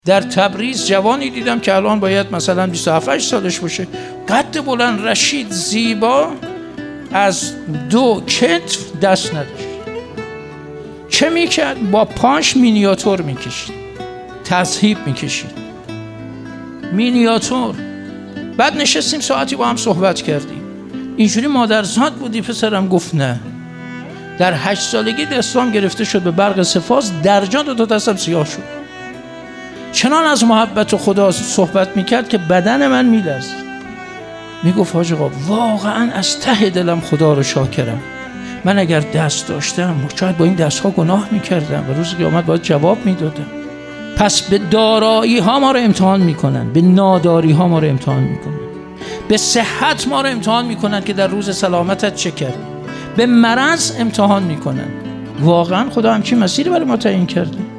در تبریز جوانی دیدم که الان باید مثلا 27 سالش باشه، قد بلند، رشید، زیبا، از 2 کتف دست نداشت. چه میکرد؟ با پاش مینیاتور میکشید، تذهیب میکشید، مینیاتور. بعد نشستیم ساعتی با هم صحبت کردیم. اینجوری مادرزاد بودی پسرم؟ گفت نه. در 8 سالگی دستام گرفته شد به برق سفاز، درجات دو دستم سیاه شد. چنان از محبت خدا صحبت میکرد که بدن من میلرزید. میگفت حاج آقا واقعا از ته دلم خدا رو شاکرم. من اگر دست داشتم شاید با این دستها گناه میکردم و روز قیامت باید جواب میدادم. پس به دارایی ها ما رو امتحان میکنن، به ناداری ها ما رو امتحان میکنن، به صحت ما رو امتحان میکنن که در روز سلامتت چه کردی، به مرض امتحان میکنن. واقعا خدا همچین مسیری برای ما تعیین کرده.